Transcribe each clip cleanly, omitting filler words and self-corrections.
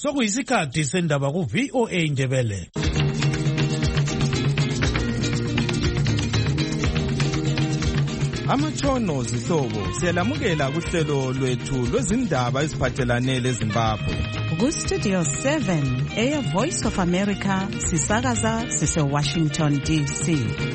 Sokuyisikhathi sendaba ku VOA Indebele. Amatshono zihlobo siyalamukela kuhlelo lwethu lwezindaba eziphathelane leZimbabwe. Ku Studio 7 Air Voice of America sisakaza sise Washington DC.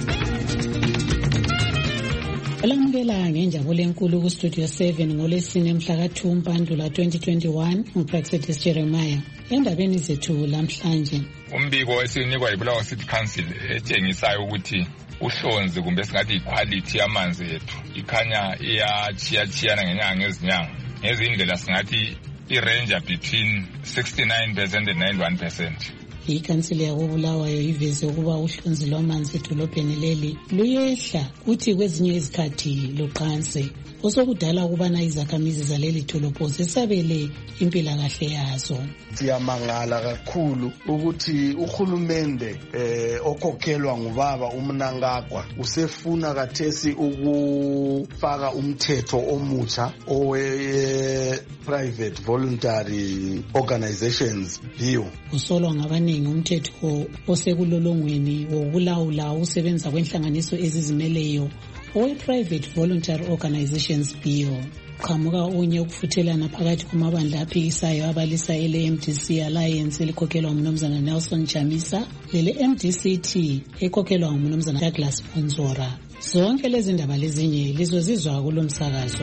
Alamukela ngenjabulo enkulu ku Studio 7 ngolesine mhla ka2 Mpandula 2021 uPraxedis Jeremiah. Endabeni zethu lamhlanje. Umbiko esinikwa yiBulawayo City Council etshengisayo ukuthi uhlonzi kumbe singathi iquality yamanzi ethu ikhanya iyachiyachiyana ngenyanga ngezinyanga ngezindlela singathi irange between 69% and 91%. Ikhansili yakoBulawayo iveze ukuba uhlonzi lwamanzi edolobheni leli luyehla kuthi kwezinye izikhathi luqanse osokudala ukubana izakhamizi zaleli dolobho zisabele impilakahle yazo. Siyamangala kakhulu ukuthi uhulumende okhokhelwa ngubaba uMnangagwa usefuna kathesi ukufaka umthetho omutsha owe private voluntary organizations bill. Usolwa ngabaningi umthetho osekulolongweni wokulawula usebenza kwenhlanganiso ezizimeleyo owe-Private Voluntary Organizations Bill. Qhamuka unye ukufuthelana phakathi kwamabandla aphikisayo abalisa ele-MDC Alliance elikhokhelwa ngumnumzana Nelson Chamisa lele-MDCT ekhokhelwa ngumnumzana Douglas Ponzora. Zonke lezi ndaba lezinye lizozizwa kulo msakazo.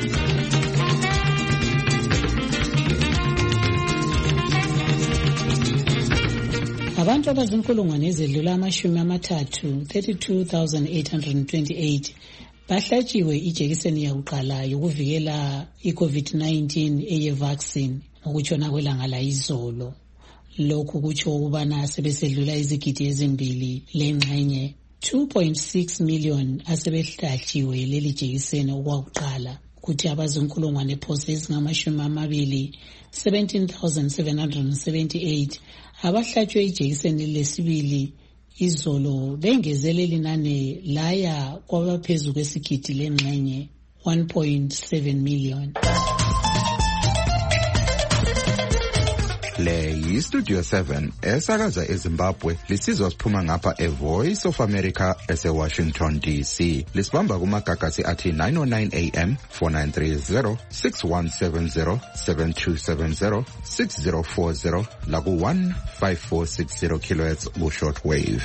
Abantu abazinkulungwane ezidlula amashumi amathathu 32,828 bahlatshiwe ijekiseni yakuqala yokuvikela iCovid-19 eye-vaccine ngokutshona kwelanga layizolo. Lokhu kutsho ukubana sebesedlula izigidi ezimbili lengxenye 2.6 million asebehlatshiwe leli jekiseni okwakuqala. Kuthi abazinkulungwane phose ezingamashumi amabili 17,778 abahlatshwe ijekiseni lesibili izolo bengezeleli nane laya kwabaphezu kwesigidi lengxenye 1.7 million. Le yi-Studio 7 esakaza eZimbabwe lisizwa siphuma ngapha eVoice of America ese-Washington DC. Lisibamba kumagagasi athi 909 AM, 4930, 6170, 7270, 6040 laku 15460 kHz ku-shortwave.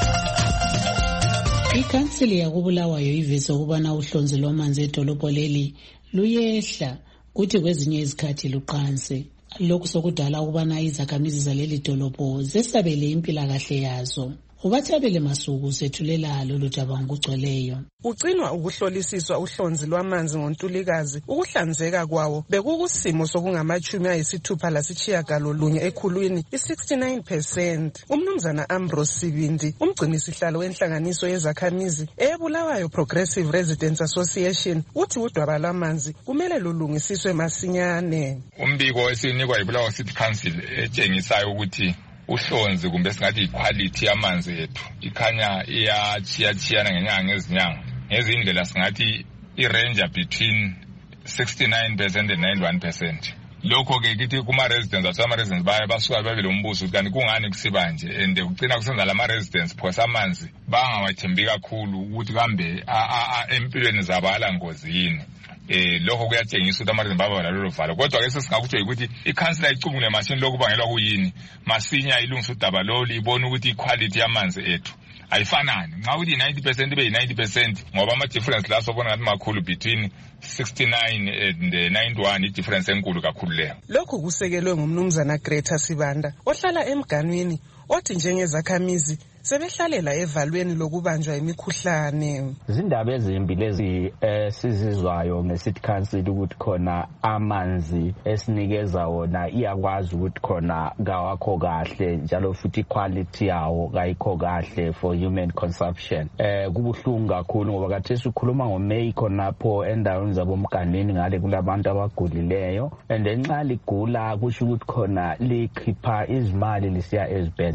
Ikhansili yakoBulawayo iveze ukubana uhlonzi lwamanzi edolobho leli luyehla kuthi kwezinye izikhathi luqanse. Lokhu sokudala ukubana izakhamizi zaleli dolobho zesabele impilakahle yazo. Ubathabele Masuku sethulela lolu daba ngokugcweleyo. Ugcinwa ukuhlolisiswa uhlonzi lwamanzi ngoNtulikazi ukuhlanzeka kwawo bekukusimo sokungamachumi ayisithupha lasitshiyagalolunye ekhulwini i-69%. Umnumzana Ambrose Sibindi umgcinisihlalo wenhlanganiso yezakhamizi eBulawayo Progressive Residents Association uthi udaba lwamanzi kumele lulungisiswe masinyane. Umbiko esinikwa yiBulawayo City Council etshengisayo ukuthi uhlonzi kumbe singathi iquality yamanzi ethu ikhanya iyachiyachiyana ngenyanga ngezinyanga ngezindlela singathi irange between 69% and 91%. Lokho ke kithi kuma residents asama-residents basuka babe lombuso kanti kungani kusiba nje and kugcina kusenza lama-residents because amanzi bangawathembi kakhulu ukuthi kambe empilweni zabo alangozi yini. Lokho kuyatshengisa ukuthi ama-residents baba lalolo valo. Kodwa ke sesingakutsho ukuthi ikhansila icubungule masinya lokubangelwa kuyini masinya ilungisa udaba lolu ibona ukuthi iquality yamanzi ethu ayifanani. Nxa ukuthi 90% ibe 90% ngoba ama-difference la sobona ngathi makhulu between 69 and 91 i-difference enkulu kakhulu leyo. Lokhu kusekelwe ngumnumzana Greta Sibanda ohlala emganwini othi njengezakhamizi sebehlalela evalweni lokubanjwa imikhuhlane. Izindaba ezimbi lezi esizizwayo ngeCity Council ukuthi khona amanzi esinikeza wona iyakwazi ukuthi khona kawakho kahle njalo futhi quality yawo kayikho kahle for human consumption. Kubuhlungu kakhulu ngoba kathesi ukhuluma ngoMay khonapho endaweni zabomganini ngale kulabantu abagulileyo and nxa ligula kusho ukuthi khona likhipha izimali lisiya ezibhedlela.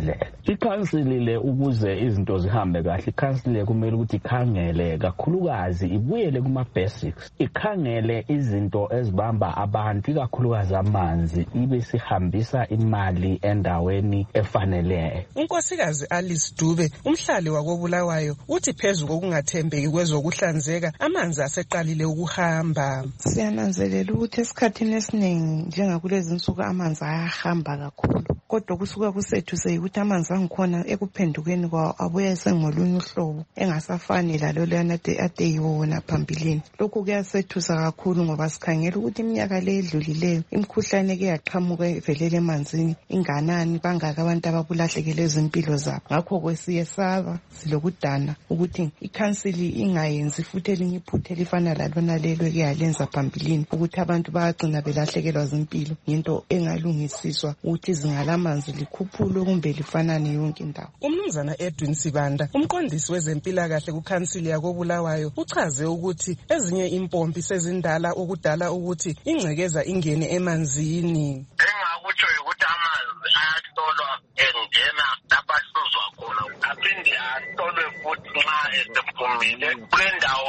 esibhedlela. Ikhansili le ukuze izinto zihambe kahle, ikhansili le kumele ukuthi ikhangele kakhulukazi ibuyele kuma basics, ikhangele izinto ezibamba abantu ikakhulukazi amanzi, ibe sihambisa imali endaweni efaneleyo. Unkosikazi Alice Dube, umhlali wakoBulawayo, uthi phezulu kokungathembeki kwezokuhlanzeka amanzi aseqalile ukuhamba. Siyananzelela ukuthi esikhathini esiningi njengakulezi insuku amanzi ayahamba kakhulu, kodwa kusuka kusethu seyikuthi amanzi angikhona ekuphendukeni kwawo abuya esengolunye uhlobo engasafani lalolana ade yiwona phambilini. Lokhu kuyasethusa kakhulu ngoba sikhangela ukuthi iminyaka le edlulileyo imikhuhlane eke yaqhamuka evelele emanzini inganani, bangaka abantu ababulahlekele izimpilo zabo. Ngakho kwesiyesaba silokudana ukuthi ikhansili ingayenzi futhi elinye iphutha elifana lalona lelo eyalenza phambilini ukuthi abantu bayagcina belahlekelwa zimpilo ngento engalungisiswa ukuthi izinga lamanzi likhuphulwe kumbe lifanane yonke indawo. Umnumzana Edwin Sibanda, umqondisi wezempilakahle kukhansili yakoBulawayo, uchaze ukuthi ezinye impompi sezindala ukudala ukuthi ingcekeza ingene emanzini. Engakutsho ukuthi amanzi ayahlolwa engena lapha asizwa khona, aphinde ahlolwe futhi nxa esephumile kulendawo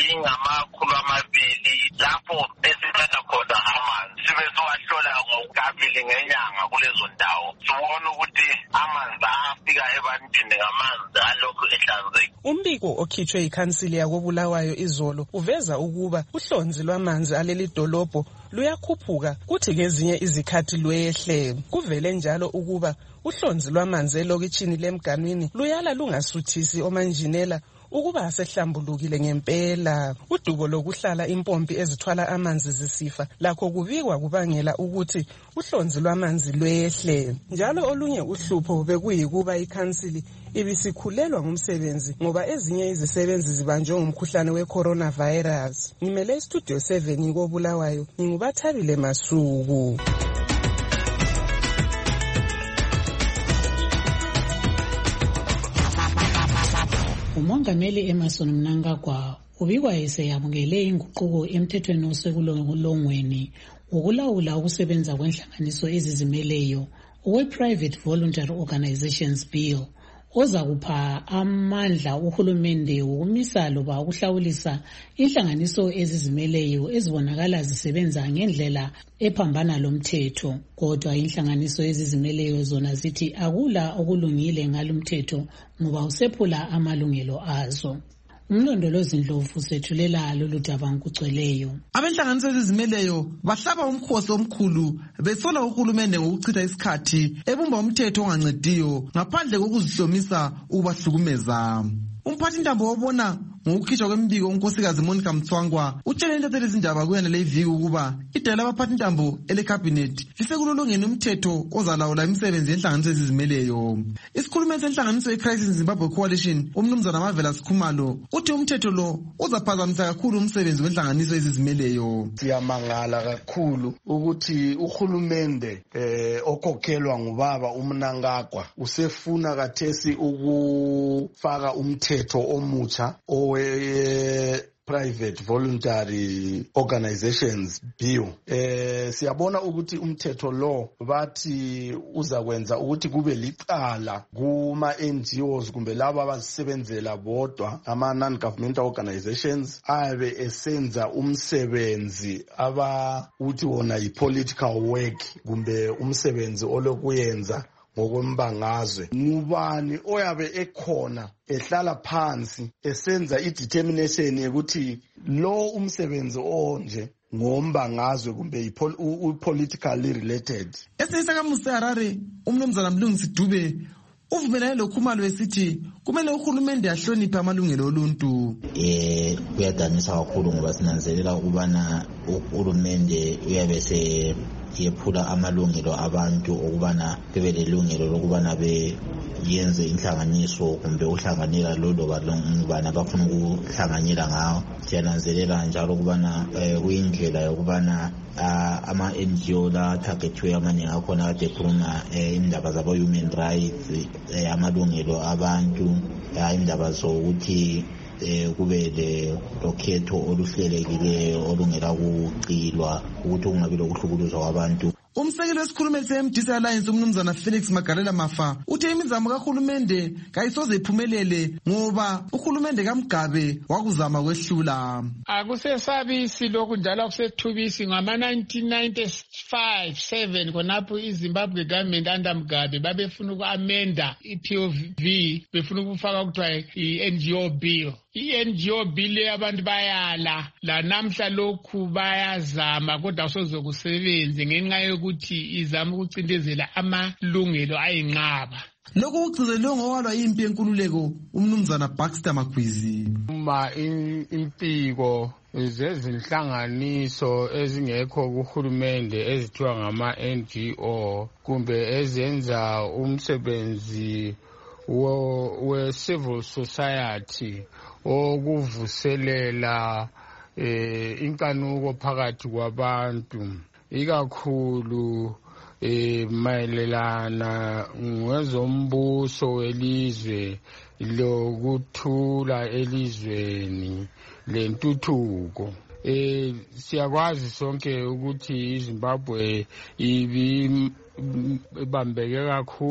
ezingama200 lapho esithatha khona amanzi, sibe siwahlola ngokukabili ngenyanga kulezo ndawo, sibone ukuthi amanzi afika ebantwini ngamanzi alokhu ehlanzekile. Umbiko okhitshwe ikhansili yakoBulawayo izolo uveza ukuba uhlonzi lwamanzi aleli dolobho luyakhuphuka kuthi ngezinye izikhathi lwehle. Kuvele njalo ukuba uhlonzi lwamanzi elokitshini leMganwini luyala lungasuthisi omanjinela ukuba asehlambulukile ngempela. Udubo lokuhlala impompi ezithwala amanzi zisifa lakho kubikwa kubangela ukuthi uhlonzi lwamanzi lwehle. Njalo olunye uhlupho bekuyikuba ikhansili ibisikhulelwa ngumsebenzi ngoba ezinye izisebenzi zibanjwe ngumkhuhlane we-coronavirus. Ngimele istudio 7 koBulawayo, nginguBathabile Masuku. Umongameli Emerson Mnangagwa ubikwa eseyamukele inguquko emthethweni osekulongweni wokulawula ukusebenza kwenhlanganiso ezizimeleyo owe-Private Voluntary Organizations Bill oza kupha amandla uhulumende wokumisa loba ukuhlawulisa inhlanganiso ezizimeleyo ezibonakala zisebenza ngendlela ephambana lomthetho. Kodwa inhlanganiso ezizimeleyo zona zithi akula okulungile ngalomthetho ngoba usephula amalungelo azo. Umlondolozi Ndlovu sethulela lolu daba ngokugcweleyo. Abenhlanganiso ezizimeleyo bahlaba umkhosi omkhulu besola uhulumende ngokuchitha isikhathi ebumba umthetho ongancediyo ngaphandle kokuzihlomisa ukubahlukumeza. Umphathintambo wabona ngokukhishwa kwembiko unkosikazi Monica Mthwangwa utshele intatheli izindaba kuyena le viki ukuba idala abaphathintambo elecabinet lisekulolongeni umthetho ozalawula imisebenzi yenhlanganiso ezizimeleyo. Isikhulumeli senhlanganiso yeCrisis Zimbabwe Coalition umnumzana Mavela Sikhumalo uthi umthetho lo uzaphazamisa kakhulu umsebenzi wenhlanganiso ezizimeleyo. Siyamangala kakhulu ukuthi uhulumende okhokhelwa ngubaba uMnangagwa usefuna kathesi ukufaka umthetho omutsha Private Voluntary Organizations Bill. Siyabona ukuthi umthetho lo bathi uzakwenza ukuthi kube licala kuma NGOs kumbe labo abasebenzela bodwa ama non-governmental organizations abe esenza umsebenzi uthi wona yi-political work kumbe umsebenzi olokuyenza ngokwembangazwe. Ngubani oyabe ekhona ehlala phansi esenza i-determination ukuthi lo umsebenzi onje ngombangazwe kumbe politically related. Esesakamusa Harare umnumzana Mlungisi Dube uvumelane lokhumalo esithi kumele uhulumende ahloniphe amalungelo oluntu. Kuyadanisa kakhulu ngoba sinanzelela ukubana uhulumende uyabe yephula amalungelo abantu okubana bebe lelungelo lokubana yenze inhlanganiso kumbe uhlanganela loba ngubana bafuna ukuhlanganyela ngawo. Siyananzelela njalo ukubana kuyindlela yokubana ama-NGO la targetwe amaningi akhona kade khuluma indaba zabo-human rights, amalungelo abantu, indaba zokuthi kube lokhetho oluhlelekileyo olungela kucilwa ukuthi kungabi lokuhlukuluzwa kwabantu. Umsekeli wesikhulumeli se-MDC Alliance umnumzana Felix Magalela Mafa uthe imizamo kahulumende kayisoze iphumelele ngoba uhulumende kaMgabe wakuzama kwehlula. Akusesabisi lokhu njalo akusethubisi ngama-1995-7 khonapho iZimbabwe government under Mugabe babefuna uku-amenda i-POV befuna ukufaka kuthiwa i-NGO bill. I-NGO bill abantu bayala lanamhla lokhu bayazama kodwa sozokusebenze ngenxa yokuthi izama ukucindezela amalungelo ayinqaba. Lokhu kugcizelwe ngowalwa impi yenkululeko umnumzana Baxter Magwizi. Impiko zezinhlanganiso ezingekho kuhulumende ezithiwa ngama-NGO kumbe ezenza umsebenzi we-civil society okuvuselela inkanuko phakathi kwabantu ikakhulu mayelelana ngezombuso welizwe lokuthula elizweni lentuthuko. Siyakwazi sonke ukuthi iZimbabwe ibambeke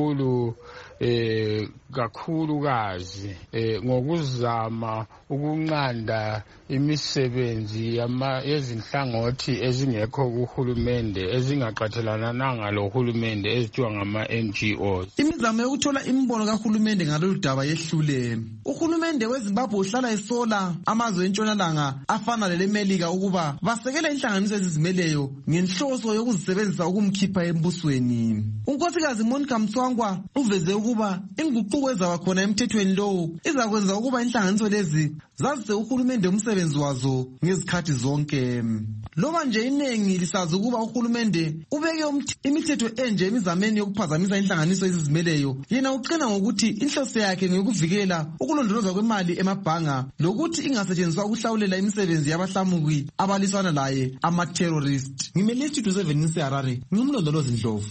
kakhulukazi ngokuzama ukunqanda imisebenzi yezinhlangothi ezingekho kuhulumende ezingaqathalananga lohulumende ezithiwa ngama-NGOs. Imizamo yokuthola imbono kahulumende ngalolu daba yehlule. Uhulumende weZimbabwe uhlala esola amazwe entshonalanga afana lelemelika ukuba basekele inhlanganiso ezizimeleyo ngenhloso yokuzisebenzisa ukumkhipha embusweni. Unkosikazi Monica Mtswangwa uveze ukuba inguquko ezaba khona emthethweni lowo izakwenza ukuba inhlanganiso lezi zazise uhulumende umsebenzi wazo ngezikhathi zonke. Loba nje inengi lisazi ukuba uhulumende ubeke imithetho enje emizameni yokuphazamisa inhlanganiso ezizimeleyo, yena uqina ngokuthi inhloso yakhe ngokuvikela ukulondolozwa kwemali emabhanga lokuthi ingasetshenziswa ukuhlawulela imisebenzi yabahlamuki abaliswana laye ama-terrorist. Ngimele Studio 7 eHarare, ngumlondolozi Ndlovu.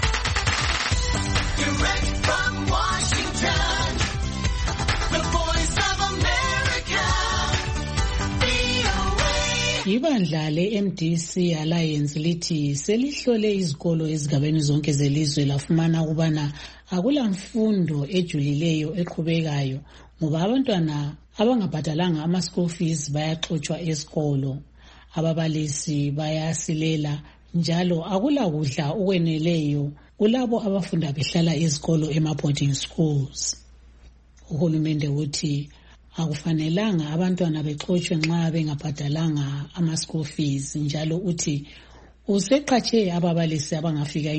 Direct from Washington, the Voice of America, VOA. Ibandla le-MDC Alliance lithi selihlole izikolo ezigabeni zonke zelizwe lafumana ukubana akula mfundo ejulileyo eqhubekayo ngoba abantwana abangabhadalanga ama-school fees bayaxotshwa esikolo, ababalisi bayasilela njalo akula kudla okweneleyo kulabo abafunda behlala ezikolo ema-boarding schools. Uhulumende uthi akufanelanga abantwana bexotshwe nxa bengabhadalanga ama-school fees, njalo uthi useqatshe ababalisi abangafika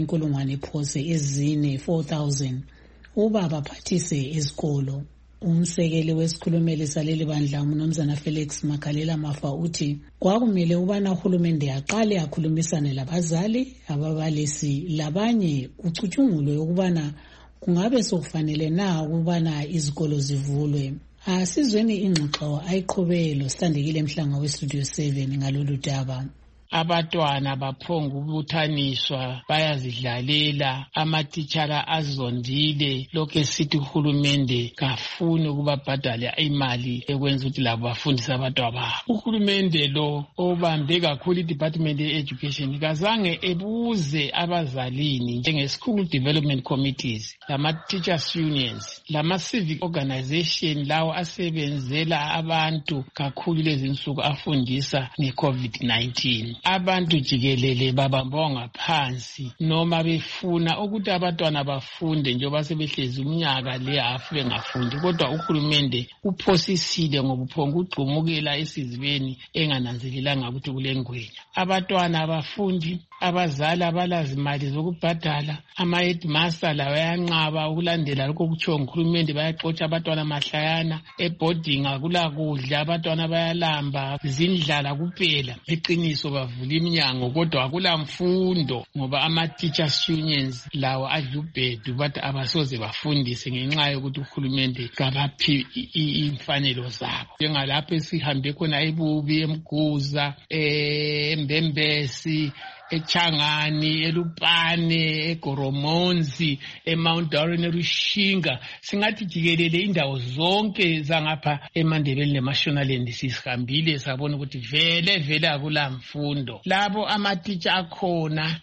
4,000 uba baphathise ezikolo. Umsekeli wesikhulumeli saleli bandla umnumzana Felix Magalela Mafa uthi kwakumele ubana uhulumende aqale akhulumisane labazali, ababalisi labanye kucutshungulwe ukubana kungabe sokufanele na ukubana izikolo zivulwe. Asizweni ingxoxo ayiqhubelo Standekile Mhlanga weStudio 7 ngalolu daba. Abantwana baphonga ukubuthaniswa bayazidlalela, amatitshara azondile, lokho sithi uhulumende kafuni ukubabhadala imali ekwenza ukuthi labo bafundise abantwana babo. Uhulumende lo obambe kakhulu iDepartment ye-Education kazange ebuze abazalini njenge-School Development Committees, lama-Teachers Unions, lama-Civic Organization lawo asebenzela abantu kakhulu lezi nsuku afundisa nge-COVID-19. Abantu jikelele babambonga phansi noma befuna ukuthi abantwana bafunde njengoba sebehlezi umnyaka lehafu bengafundi, kodwa uhulumende uphosisile ngoba uphonga ugqumukela esizibeni engananzelelanga ukuthi kulengwenya. Abantwana abafundi, abazali abalazimali zokubhadala, ama-headmaster lawo ayanqaba ukulandela lokho kutshiwo nguhulumende, bayaxotsha abantwana mahlayana eboarding, akula kudla, abantwana bayalamba, zindlala kuphela. Iqiniso bavula iminyango kodwa akula mfundo ngoba ama-teachers unions lawo adla ubhedu bathi abasoze bafundise ngenxa yokuthi uhulumende kabaphi imfanelo zabo. Njengalapho esihambe khona eBubi, eMguza, eMbembesi, eChangani, eLupane, eGoromonzi, eMount Darwin, eRushinga, singathi jikelele indawo zonke zangapha eMandebele neMashonaland sisihambile sabona ukuthi vele akula mfundo. Labo amatitsha akhona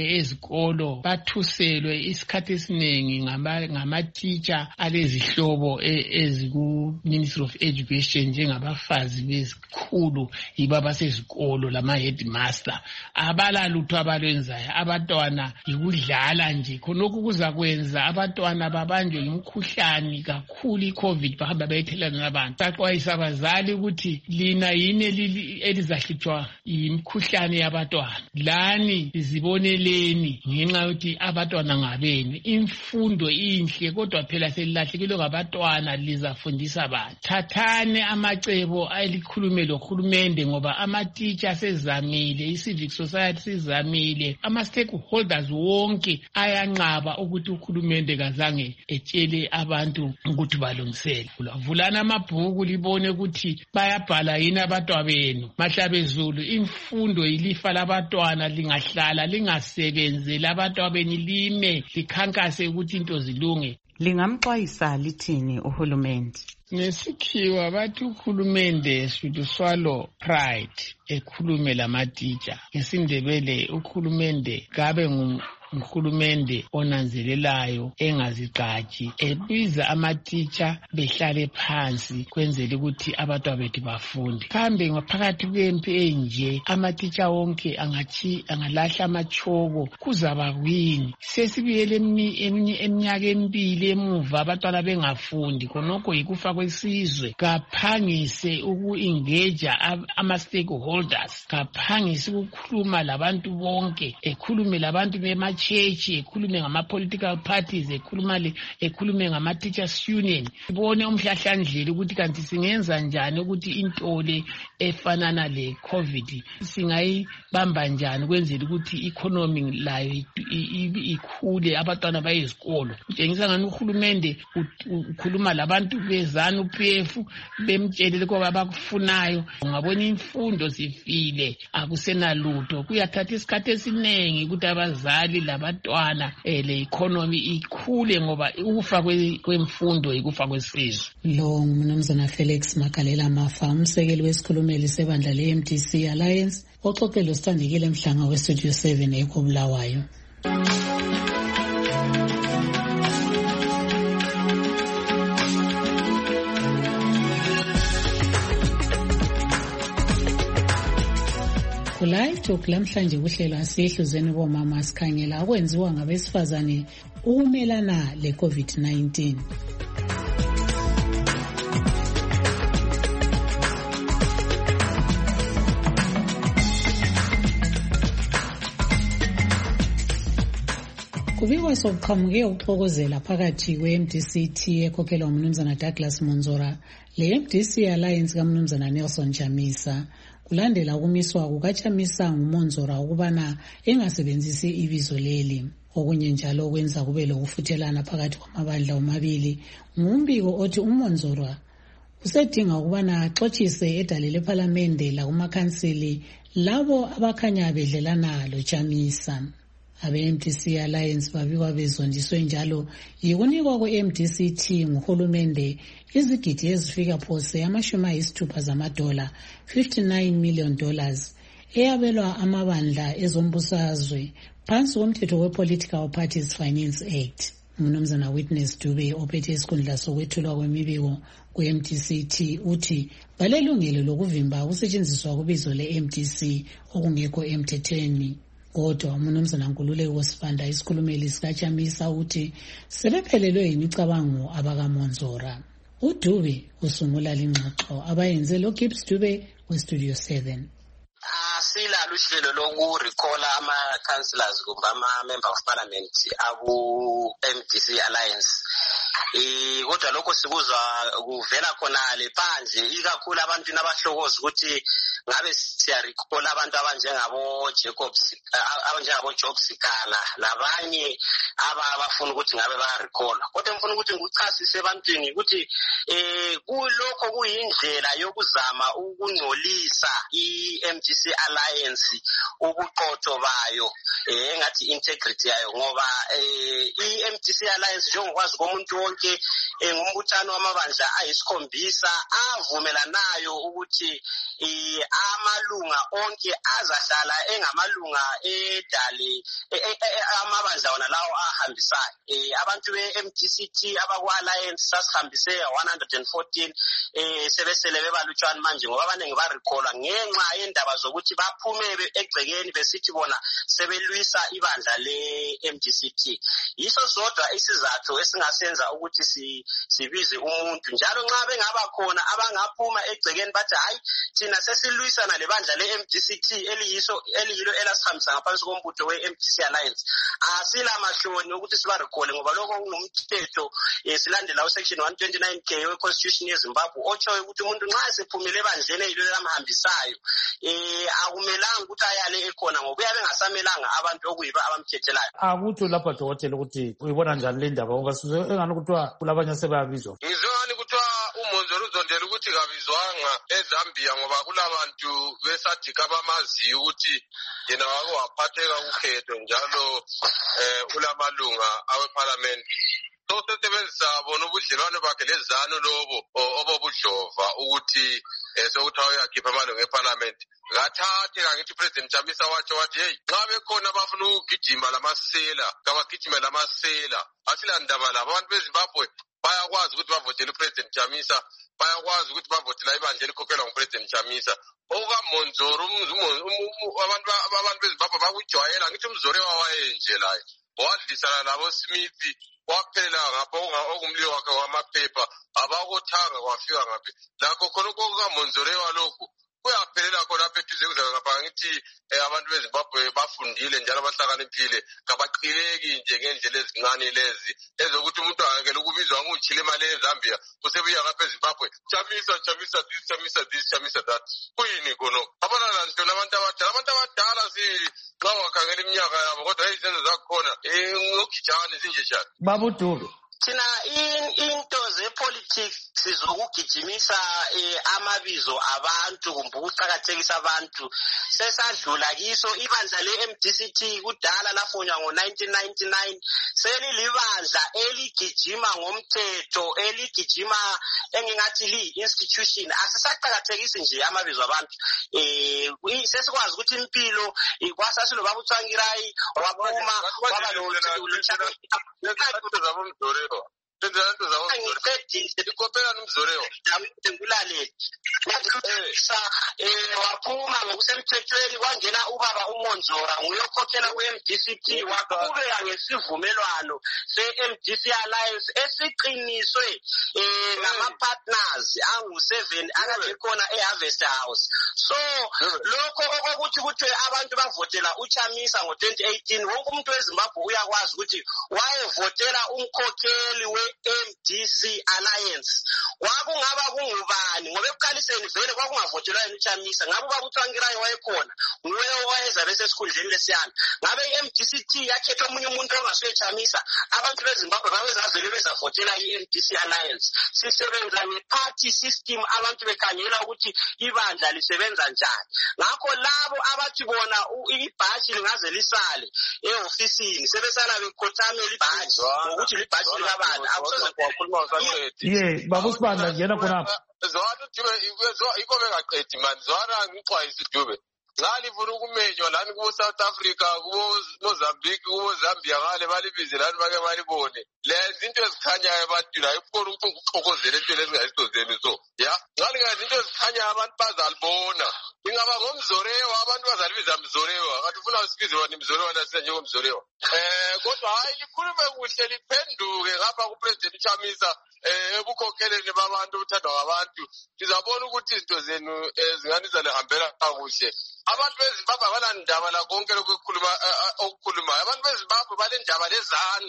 ezikolo bathuselwe isikhathi esiningi ngamatitsha alezihlobo eziku Ministry of Education njengabafazi bezikhulu yibo abasezikolo lama headmaster. Abala lutho abalwenzayo, abantwana yikudlala nje. Khonokho kuzakwenza abantwana babanjwe yimkhuhlane kakhulu iCovid bahamba bayethelana nabantu. Baxwayisa abazali ukuthi lina yini elizahlutshwa yimkhuhlane yabantwana. Lani ziboneleni ngenxa yokuthi abantwana ngabeni. Imfundo inhle kodwa phela selilahlekile ngabantwana lizafundisa abantu. Thathane amacebo alikhulume lohulumende ngoba amatitsha asezamile, i-civic society sizamile, ama-stakeholders wonke ayanqaba ukuthi uhulumende kazange etshele abantu ukuthi balungisele. Vulana amabhuku libone ukuthi bayabhala yini abantwana benu. Mahlabezulu, imfundo ilifa labantwana, lingahlala lingasebenzeli abantwana benu lime likhankase ukuthi into zilunge. Lingamxwayisa lithini uhulumende? Ngesikhiwa bathi uhulumende should swallow pride ekhulume lamatitsha. NgesiNdebele uhulumende kabe uhulumende onanzelelayo engazigqaji ebiza amatitsha behlale phansi kwenzela ukuthi abantwana bethu bafunde. Kambe ngaphakathi kwempi enje amatitsha wonke angalahla amachoko kuzaba kwini? Sesibiyele eminyaka emibili emuva abantwana bengafundi, khonokho yikufa kwesizwe. Kaphangise uku-engage ama-stakeholders, kaphangise ukukhuluma labantu bonke, ekhulume labantu bemachechi, ekhulume ngama-political parties, ekhulume ngama-teachers union. Sibone umhlahlandlela ukuthi kanti singenza njani ukuthi intole efanana le-COVID singayibamba njani kwenzela ukuthi economy layo ikhule, abantwana baye ezikolo. Kutshengisa ngani uhulumende ukhuluma labantu bezana uPF bemtshelele kuba bakufunayo. Ungabona imfundo zifile akusenalutho. Kuyathatha isikhathi esiningi ukuthi abazali labantwana le-economy ikhule ngoba ukufa kwemfundo ikufa kwesizwe. Lo ngumnumzana Felix Magalela Mafa, umsekeli wesikhulumeli sebandla le-MDC Alliance, oxoxele uSithandekile Mhlanga weStudio 7 eKobulawayo. Live Talk lamhlanje kuhlelo asihluzweni bomama sikhangela akwenziwa ngabesifazane ukumelana le-COVID-19. Kubikwa sokuqhamuke ukuxokozela phakathi kwe-MDC-T ekhokhelwa umnumzana Douglas Monzora le-MDC Alliance kamnumzana Nelson Chamisa. Kulandela ukumiswa kukaChamisa nguMonzora ukubana engasebenzisi ibizo leli. Okunye njalo kwenza kube lokufuthelana phakathi kwamabandla omabili. Ngumbiko othi uMonzora usedinga ukubana axoxise edale lePhalamende lakumakhansili labo abakhanya bedlelana loChamisa. Abe-MDC Alliance babikwa bezondiswe njalo yikunikwa kwe-MDC-T nguhulumende izigidi ezifika phose $60 zamadola, $59 million, eyabelwa amabandla ezombusazwe phansi komthetho we-Political Parties Finance Act. Umnumzana Witness Dube ophethe isikhundla sokwethulwa kwemibiko kwe-MDC-T uthi balelungelo lokuvimba ukusetshenziswa kubizo le-MDC okungekho emthethweni. Kodwa umnumzana Nkululeko Sibanda isikhulumeli sikaChamisa uthi sebephelelwe yimicabango abakaMonzora. uDube usungula lingxoxo abayenze loGibbs Dube weStudio 7. Silalo uhlelo lokurecalla ama-councillors kumbe ama-member of parliament aku-MDC Alliance kodwa lokho sikuzwa kuvela khonale phandle ikakhulu abantwini abahlokoza ukuthi ngabe siyarecall abantu abanjengabo Job Sikana labanye abafuna ukuthi ngabe bayarecall. Kodwa ngifuna ukuthi ngikuchasise ebantwini ukuthi kulokho kuyindlela yokuzama ukungcolisa i-MDC Alliance ubuqotho bayo engathi integrity yayo ngoba i-MDC Alliance njengokwazi komuntu wonke ngumbuthano wamabandla ayisikhombisa avumelanayo ukuthi amalunga onke azahlala engamalunga edale amabandla wona lawo ahambisayo. Abantu be-MDCT abakwa-Alliance sasihambise 114 sebesele bebalutshwana manje ngoba abaningi barecallwa ngenxa yendaba zokuthi baphume egcekeni besithi bona sebelwisa ibandla le-MDCT. Yiso sodwa isizathu esingasenza ukuthi sibize umuntu njalo nxa bengaba khona abangaphuma egcekeni bathi hayi thina sesilwisana lebandla le-MDCT eliyilo elasihambisa ngaphansi kombutho we-MDC Alliance. Asila mahloni ukuthi sibarecall ngoba lokho kungumthetho silandela usection 129K we-Constitution yeZimbabwe otshoyo ukuthi umuntu nxa sephumile ebandleni eyilo lamhambisayo akumelanga ukuthi ayale ekhona ngoba uyabe engasamelanga abantu okuyibo abamkhethelayo. Akutsho lapha dokotela ukuthi uyibona njani le ndaba ngoba sizwe engani kuthiwa kulabanye asebeyabizwa. Ngizwani kuthiwa uMonzolo uzondela ukuthi kabizwanga eZambia ngoba kulabantu besadika bamaziyo ukuthi yena wake waphatheka ukhetho njalo ulamalunga aweParliament. Sosebenzisa bona ubudlelwane bakhe lezanu lobo obobudlova ukuthi sokuthiwa uyakhipha amalunga eParliament. Ngathathe ngithi President Chamisa wathi hey nxa bekhona abafuna ukugijima lamasela kabagijime lamasela asila ndaba labo abantu beZimbabwe bayakwazi ukuthi bavotele uPresident Chamisa bayakwazi ukuthi bavotela ibandla elikhokhelwa nguPresident Chamisa. OkaMonzoro abantu beZimbabwe bakujwayela ngithi uMzorewa wayenje la wadlisana labo Smith waphelela ngapho okumlilo wakhe wamaphepha abakothanga kwafika ngaphi lakho khonoko kaMonzorewa lokhu kuyaphelela khona apha eduze kuze ngapha ngithi abantu beZimbabwe bafundile njalo bahlakaniphile kabaqileki nje ngendlela ezincane lezi ezokuthi umuntu angekele ukubizwa ngutshilima leZambia usebuya ngapha eZimbabwe Chamisa that kuyini khona abana nto nabantu abadala nxa wakhangela iminyaka yabo kodwa izenzo zakhona ngokujana zinjeshana Babudulo thina into zepolitics zokugijimisa amabizo abantu kumbe ukuqhakathekisa abantu sesadlula kiso. Ibandla le-MDCT kudala lafonywa ngo-1999 selilibandla eligijima ngomthetho eligijima engingathi li-institution. Asisaqhakathekisi nje amabizo abantu sesikwazi ukuthi impilo kwasasiloba uThwangirayi waphuma kwaba waphuma ngokusemthethweni kwangena ubaba uMonzora nguyokhokhela kwe-MDCT waqhubeka ngesivumelwano se-MDC Alliance esiqiniswe ngama-partners angu-7 akade khona eHarvest House. So lokho okokuthi kuthiwe abantu bavotela uChamisa ngo-2018 wonke umuntu weZimbabwe uyakwazi ukuthi wayevotela umkhokheli we-MDC Alliance. Kwakungaba kungubani ngoba ekuqaliseni vele kwakungavotelwa yena uChamisa ngabe ubaba uThwangirayi wayekhona nguye owayeza bese esikhundleni lesiyana ngabe i-MDCT yakhetha omunye umuntu ongasuye Chamisa abantu beZimbabwe babezavele bezavotela i-MDC Alliance. Sisebenza nge-party system abantu bekhangela ukuthi ibandla lisebenza njani. Ngakho labo abathi bona ibhashi lingaze lisale ehofisini sebesala bekhothamela ibhashi ngokuthi libhashi likabani akusoze kwakhuluma ye babusibanda ngena khonapha zwana uthi iko bengaqedi mani zwana ngixwayisa idube ngalifuna ukumenywa lani kubo-South Africa kubo-Mozambique kubo-Zambia ngale balibize lani bake balibone lezi into ezikhanyayo ebantwini ayikukona ukuthi ukuxokozela entweni ezingayisizozeni so ya ngalingazi into ezikhanyayo abantu bazalibona ingaba ngomzorewa abantu bazalibiza mzorewa kanti ufuna sibize wani mzorewa nasina njengomzorewa kodwa hayi likhulume kuhle liphenduke ngapha kuPresident Chamisa ebukhokheleni babantu obuthandwa ngabantu sizabona ukuthi izinto zenu zingani zalihambela kakuhle. Abantu beZimbabwe abanandaba la konke lokhu okukhulumayo abantu beZimbabwe balendaba lezanu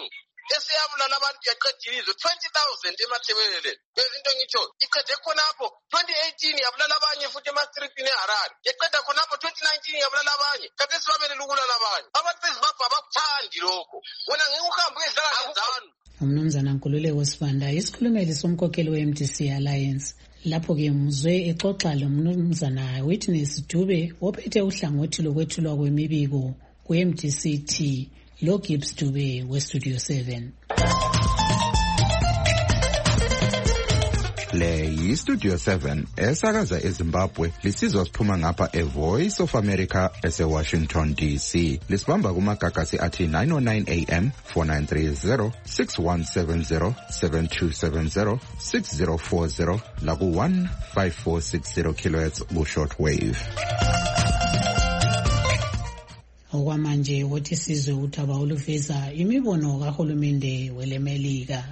esiyabulala abantu yaqedile izwe 20,000 emathebelele bezinto ngitsho iqede khonapho 2018 yabulala abanye futhi emastripini eHarare yaqeda khonapho 2019 yabulala abanye kade sibabelele ukulala abanye abantu beZimbabwe abakuthandi lokho wena ngeke uhambe uyedlala ngezanu. Umnumzana Nkululeko Sibanda isikhulumeli somkhokheli we-MDC Alliance. Lapho-ke muzwe exoxa lomnumzana Witness Dube ophethe uhlangothi lokwethulwa kwemibiko kwe-MDC-T lo Gibbs Dube we-Studio 7. Le yi-Studio 7 esakaza eZimbabwe lisizwa siphuma ngapha eVoice of America ese-Washington DC. Lisibamba kumagagasi athi 909 AM 4930 6170 7270 6040 laku 15460 kHz ku-shortwave. Okwamanje wothi sizwe uthaba oluveza imibono kahulumende welemelika.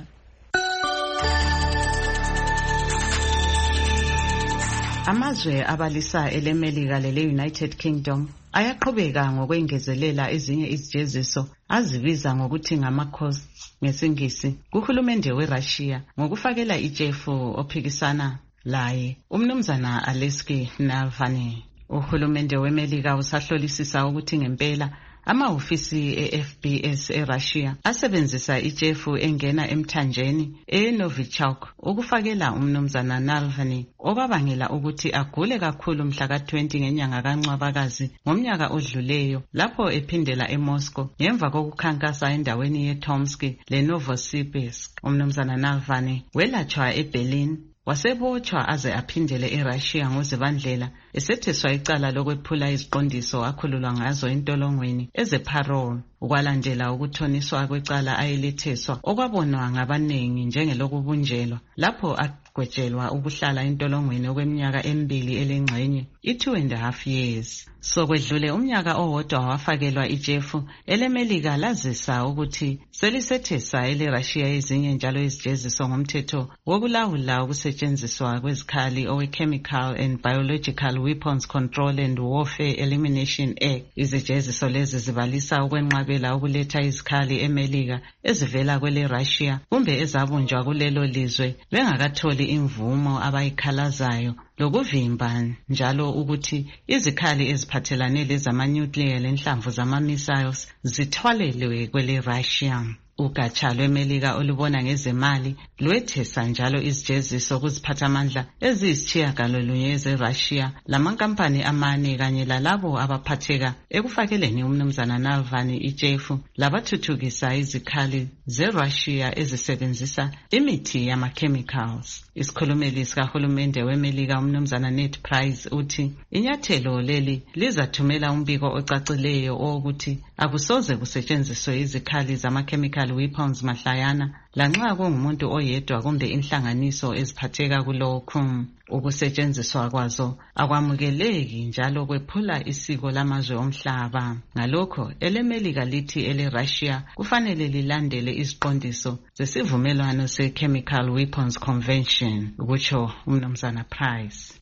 Amazwe abalisa elemelika lele-United Kingdom ayaqhubeka ngokwengezelela ezinye izijeziso azibiza ngokuthi ngama-costs ngesingisi kuhulumende weRussia ngokufakela ijefu ophikisana laye umnumzana Alexei Navalny. Uhulumende wemelika usahlolisisa ukuthi ngempela amahhovisi e-FBS eRussia asebenzisa ijefu engena emthanjeni eNovichok ukufakela umnumzana Navalny okwabangela ukuthi agule kakhulu mhla ka-20 ngenyanga kaNcwabakazi ngomnyaka odluleyo lapho ephindela eMoscow ngemva kokukhankasa endaweni yeTomsk leNovosibirsk. Umnumzana Navalny welatshwa eBerlin wasebotshwa aze aphindele eRussia ngoZibandlela esetheswa icala lokwephula iziqondiso akhululwa ngazo entolongweni eze-parole ukwalandela ukuthoniswa kwecala ayeletheswa okwabonwa ngabaningi njengelokubunjelwa lapho agwejelwa ukuhlala entolongweni okweminyaka 2 elengxenye i2.5 years. Sokwedlule umnyaka owodwa wafakelwa ijefu elemelika lazisa ukuthi selisethesa eleRussia ezinye njalo izijeziso ngomthetho wokulawula ukusetshenziswa kwezikhali owe-Chemical and Biological Weapons Control and Warfare Elimination Act. Izijeziso lezi zibalisa ukwenqabela ukuletha izikhali emelika ezivela kweleRussia kumbe ezabunjwa kulelo lizwe bengakatholi imvumo abayikhalazayo lokuvimba njalo ukuthi izikhali eziphathelane lezama-nuclear lenhlamvu zama-missiles zithwalelwe kweleRussia. Ugatsha lwemelika olubona ngezemali lwethesa njalo izijeziso kuziphathamandla eziyisitshiyagalolunye ezeRussia lamankampani amane kanye lalabo abaphatheka ekufakeleni umnumzana Navalny ijefu labathuthukisa izikhali zeRussia ezisebenzisa imithi yama-chemicals. Isikhulumeli sikahulumende wemelika umnumzana Ned Price uthi inyathelo leli lizathumela umbiko ocacileyo owokuthi akusoze kusetshenziswe izikhali zama-chemical weapons mahlayana lanxa kungumuntu oyedwa kumbe inhlanganiso eziphatheka kulokhu. Ukusetshenziswa kwazo akwamukeleki njalo kwephula isiko lamazwe omhlaba. Ngalokho elemelika lithi eleRussia kufanele lilandele iziqondiso zesivumelwano se-Chemical Weapons Convention, kutsho umnumzana Price.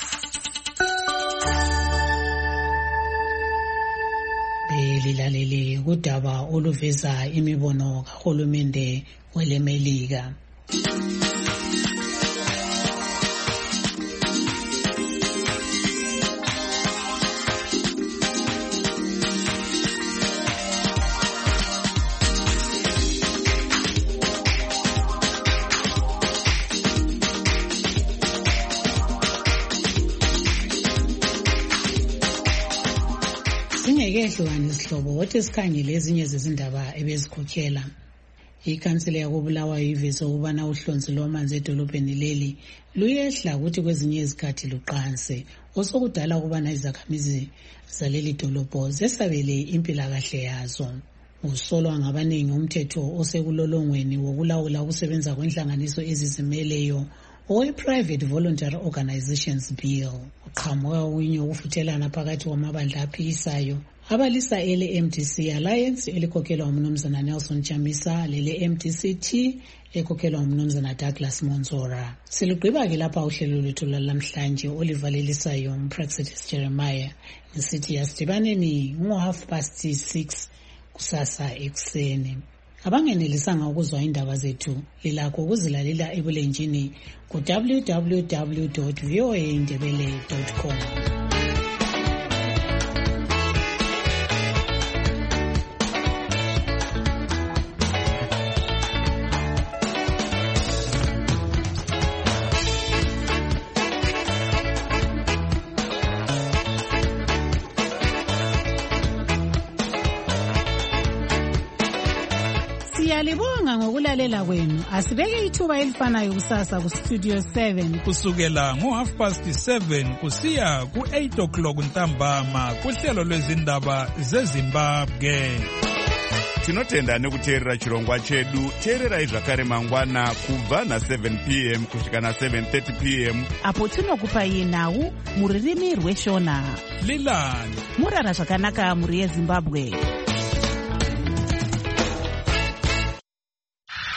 Lilalele kudaba oluveza imibono kahulumende welemelika. Singekehlukana isihlobo wothi sikhangele ezinye zezindaba ebezikhokhela. Ikhansila yakobulawayo iveze ukubana uhlonzi lwamanzi edolobheni leli luyehla ukuthi kwezinye izikhathi luqanse osokudala ukubana izakhamizi zaleli dolobho zesabele impilakahle yazo. Usolwa ngabaningi umthetho osekulolongweni wokulawula ukusebenza kwenhlanganiso ezizimeleyo owe-Private Voluntary Organizations Bill uqhamuka winye ukufuthelana phakathi kwamabandla aphikisayo abalisa ele-MDC Alliance elikhokhelwa umnumzana Nelson Chamisa lele-MDC-T ekhokhelwa umnumzana Douglas Monzora. Silugqiba-ke lapha uhlelo lwethu lwalamhlanje olivalelisayo umpraxedes Jeremiah ngisithi yasidibaneni ngo-6:30 kusasa ekuseni. abangenelisanga ukuzwa indaba zethu lilakho ukuzilalela ebulenjini ku-www.voaindebele.com. Siyalibonga ngokulalela kwenu. Asibeke ithuba elifanayo kusasa ku-Studio 7 kusukela ngo7:30 kusiya ku8 ntambama kuhlelo lwezindaba zeZimbabwe. Tinotenda nekuteerera chirongwa chedu. Teererai zvakare mangwana kubva na7 p.m. kusvika na7:30 p.m. apo tinokupai nhau mururimi rweshona. Lilani murara zvakanaka muri yeZimbabwe.